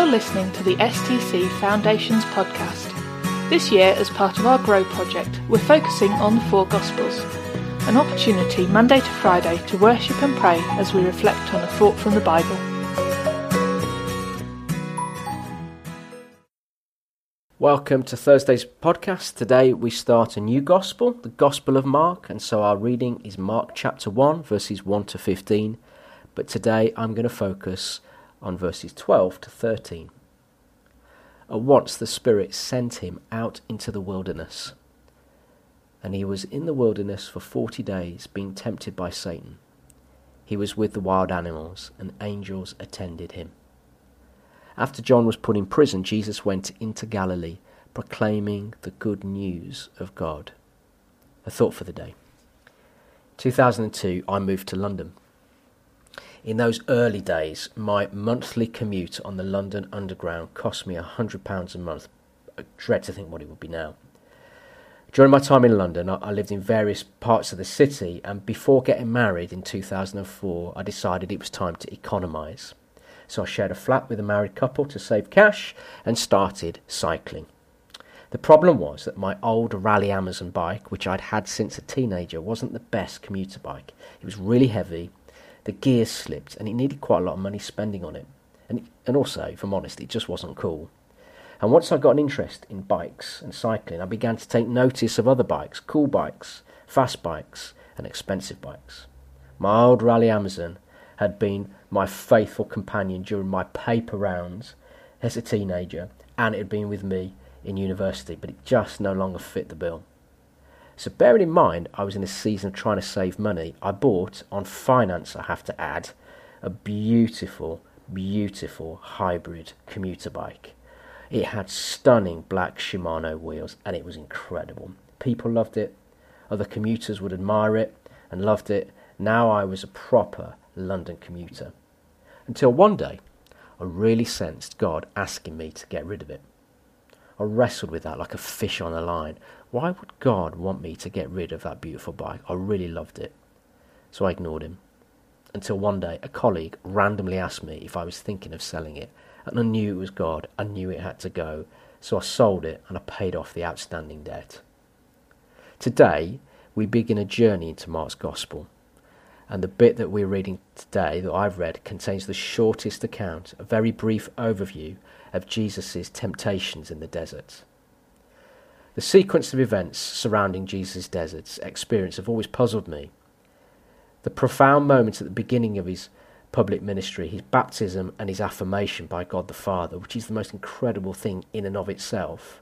You're listening to the STC Foundations podcast. This year, as part of our Grow project, we're focusing on the four Gospels, an opportunity Monday to Friday to worship and pray as we reflect on a thought from the Bible. Welcome to Thursday's podcast. Today we start a new Gospel, the Gospel of Mark, and so our reading is Mark chapter 1, verses 1 to 15, but today I'm going to focus on verses 12 to 13. At once the Spirit sent him out into the wilderness, and he was in the wilderness for 40 days, being tempted by Satan. He was with the wild animals, and angels attended him. After John was put in prison, Jesus went into Galilee, proclaiming the good news of God. A thought for the day. 2002, I moved to London. In those early days, my monthly commute on the London Underground cost me £100 a month. I dread to think what it would be now. During my time in London, I lived in various parts of the city, and before getting married in 2004, I decided it was time to economise. So I shared a flat with a married couple to save cash and started cycling. The problem was that my old Rally Amazon bike, which I'd had since a teenager, wasn't the best commuter bike. It was really heavy, the gears slipped, and it needed quite a lot of money spending on it. And also, if I'm honest, it just wasn't cool. And once I got an interest in bikes and cycling, I began to take notice of other bikes, cool bikes, fast bikes, and expensive bikes. My old Rally Amazon had been my faithful companion during my paper rounds as a teenager, and it had been with me in university, but it just no longer fit the bill. So bearing in mind I was in a season of trying to save money, I bought, on finance I have to add, a beautiful, beautiful hybrid commuter bike. It had stunning black Shimano wheels, and it was incredible. People loved it, other commuters would admire it and loved it. Now I was a proper London commuter. Until one day, I really sensed God asking me to get rid of it. I wrestled with that like a fish on a line. Why would God want me to get rid of that beautiful bike? I really loved it. So I ignored him. Until one day, a colleague randomly asked me if I was thinking of selling it. And I knew it was God. I knew it had to go. So I sold it and I paid off the outstanding debt. Today, we begin a journey into Mark's Gospel. And the bit that we're reading today, that I've read, contains the shortest account, a very brief overview of Jesus' temptations in the desert. The sequence of events surrounding Jesus' desert experience have always puzzled me. The profound moments at the beginning of his public ministry, his baptism and his affirmation by God the Father, which is the most incredible thing in and of itself.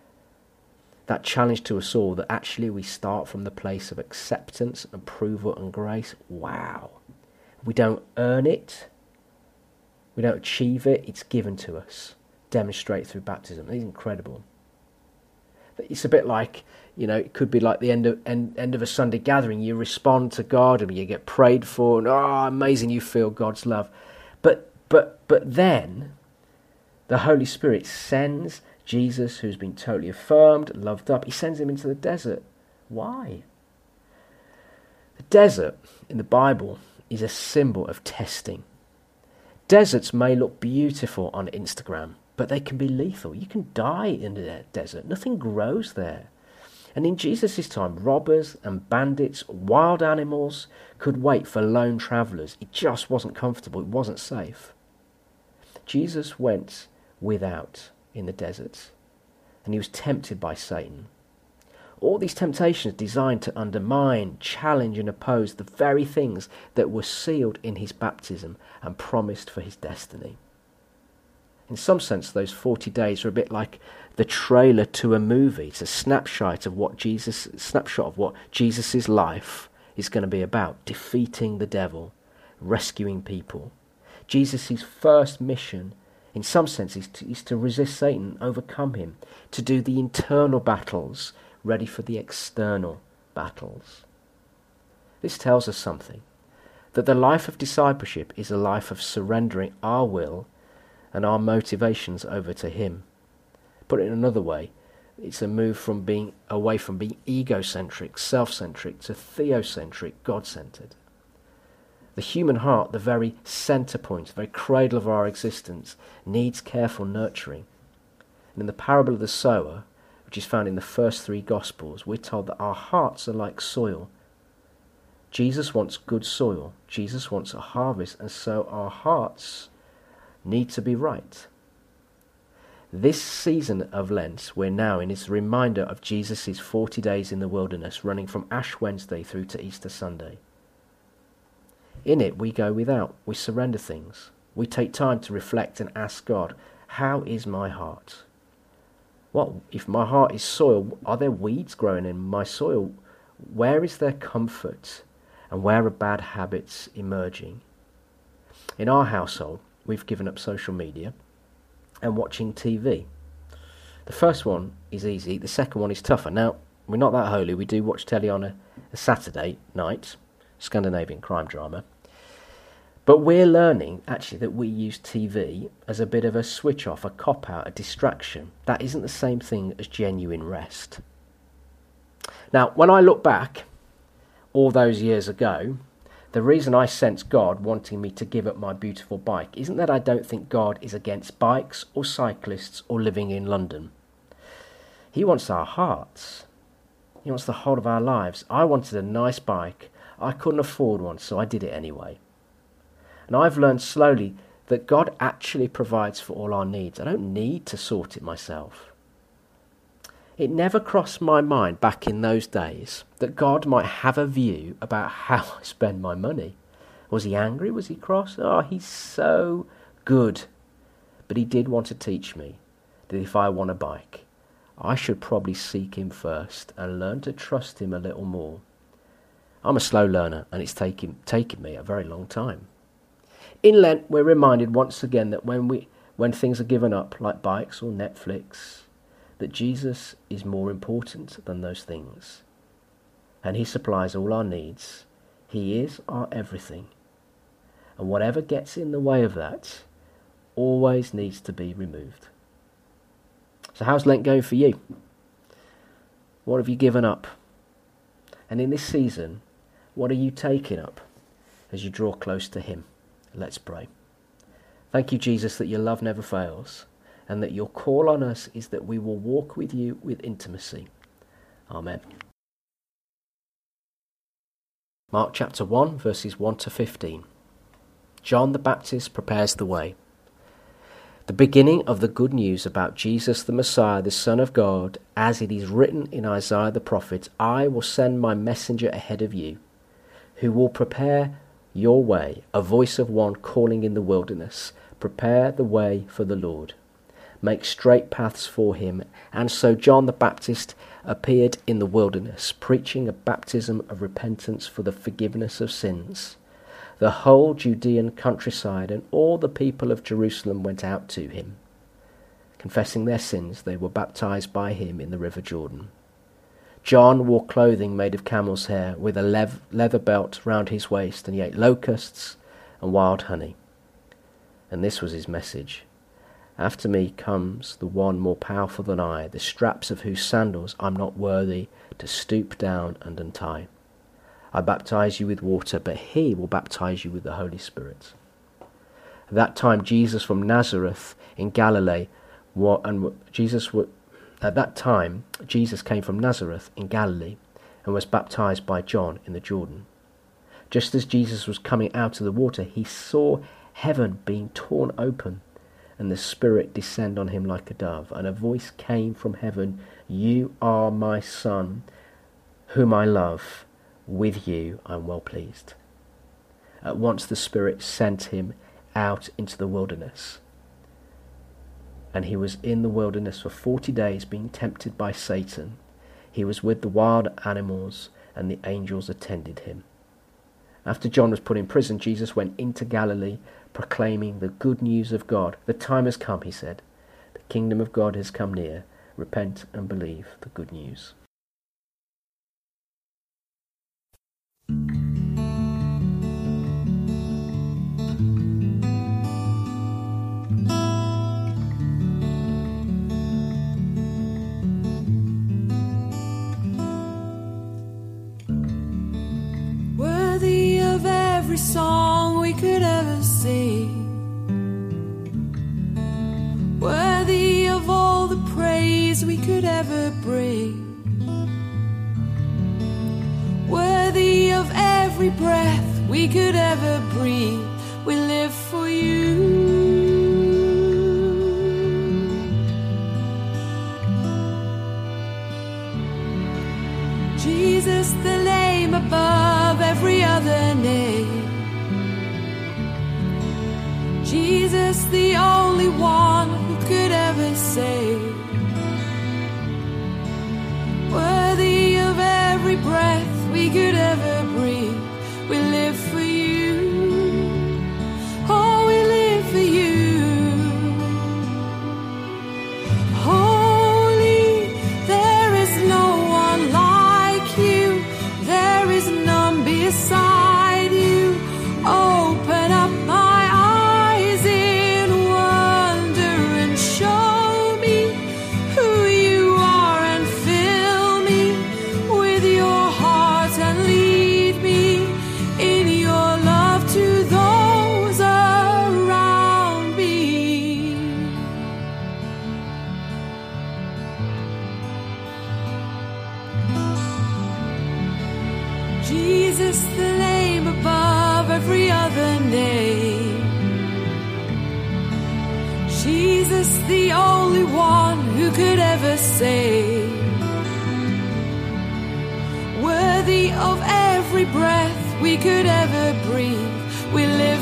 That challenge to us all, that actually we start from the place of acceptance, approval and grace. Wow. We don't earn it. We don't achieve it. It's given to us. Demonstrate through baptism. It's incredible. It's a bit like, it could be like the end of a Sunday gathering. You respond to God and you get prayed for, and amazing, you feel God's love. But then the Holy Spirit sends Jesus, who's been totally affirmed, loved up, he sends him into the desert. Why? The desert in the Bible is a symbol of testing. Deserts may look beautiful on Instagram, but they can be lethal. You can die in the desert. Nothing grows there. And in Jesus' time, robbers and bandits, wild animals could wait for lone travellers. It just wasn't comfortable. It wasn't safe. Jesus went without in the desert, and he was tempted by Satan. All these temptations designed to undermine, challenge and oppose the very things that were sealed in his baptism and promised for his destiny. In some sense, those 40 days are a bit like the trailer to a movie. It's a snapshot of what Jesus' life is going to be about: defeating the devil, rescuing people. Jesus' first mission, in some sense, is to resist Satan, overcome him, to do the internal battles, ready for the external battles. This tells us something, that the life of discipleship is a life of surrendering our will and our motivations over to him. Put it in another way, it's a move from being away from being egocentric, self-centric, to theocentric, God-centered. The human heart, the very centre point, the very cradle of our existence, needs careful nurturing. And in the parable of the sower, which is found in the first 3 Gospels, we're told that our hearts are like soil. Jesus wants good soil. Jesus wants a harvest, and so our hearts need to be right. This season of Lent we're now in is a reminder of Jesus' 40 days in the wilderness, running from Ash Wednesday through to Easter Sunday. In it we go without, we surrender things. We take time to reflect and ask God, how is my heart? What if my heart is soil? Are there weeds growing in my soil? Where is there comfort? And where are bad habits emerging? In our household, we've given up social media and watching TV. The first one is easy, the second one is tougher. Now, we're not that holy, we do watch telly on a Saturday night, Scandinavian crime drama. But we're learning, actually, that we use TV as a bit of a switch off, a cop-out, a distraction. That isn't the same thing as genuine rest. Now, when I look back all those years ago, the reason I sense God wanting me to give up my beautiful bike isn't that I don't think God is against bikes or cyclists or living in London. He wants our hearts. He wants the whole of our lives. I wanted a nice bike. I couldn't afford one, so I did it anyway. And I've learned slowly that God actually provides for all our needs. I don't need to sort it myself. It never crossed my mind back in those days that God might have a view about how I spend my money. Was he angry? Was he cross? Oh, he's so good. But he did want to teach me that if I want a bike, I should probably seek him first and learn to trust him a little more. I'm a slow learner, and it's taken me a very long time. In Lent, we're reminded once again that when things are given up, like bikes or Netflix, that Jesus is more important than those things. And he supplies all our needs. He is our everything. And whatever gets in the way of that always needs to be removed. So how's Lent going for you? What have you given up? And in this season, what are you taking up as you draw close to him? Let's pray. Thank you, Jesus, that your love never fails, and that your call on us is that we will walk with you with intimacy. Amen. Mark chapter 1, verses 1 to 15. John the Baptist prepares the way. The beginning of the good news about Jesus the Messiah, the Son of God, as it is written in Isaiah the prophet, I will send my messenger ahead of you, who will prepare your way, a voice of one calling in the wilderness, prepare the way for the Lord. Make straight paths for him. And so John the Baptist appeared in the wilderness, preaching a baptism of repentance for the forgiveness of sins. The whole Judean countryside and all the people of Jerusalem went out to him. Confessing their sins, they were baptized by him in the river Jordan. John wore clothing made of camel's hair, with a leather belt round his waist, and he ate locusts and wild honey. And this was his message. After me comes the one more powerful than I, the straps of whose sandals I'm not worthy to stoop down and untie. I baptize you with water, but he will baptize you with the Holy Spirit. At that time Jesus from Nazareth in Galilee, Jesus came from Nazareth in Galilee and was baptized by John in the Jordan. Just as Jesus was coming out of the water, he saw heaven being torn open and the Spirit descend on him like a dove. And a voice came from heaven, You are my Son, whom I love. With you I'm well pleased. At once the Spirit sent him out into the wilderness. And he was in the wilderness for 40 days, being tempted by Satan. He was with the wild animals, and the angels attended him. After John was put in prison, Jesus went into Galilee, proclaiming the good news of God. The time has come, he said. The kingdom of God has come near. Repent and believe the good news. Worthy of every song ever bring. Worthy of every breath we could ever breathe, we live for you. Jesus, the name above every other name. Jesus, the only one who could ever save. Worthy of every breath we could ever breathe, we live for you. Oh, we live for you. Holy, there is no one like you. There is none beside you. Open up my eyes in wonder and show me who you are, and fill me with your heart and lead me in your love to those around me. Jesus, the name above every other name. Jesus, the only one who could ever save. Worthy of every breath we could ever breathe, we live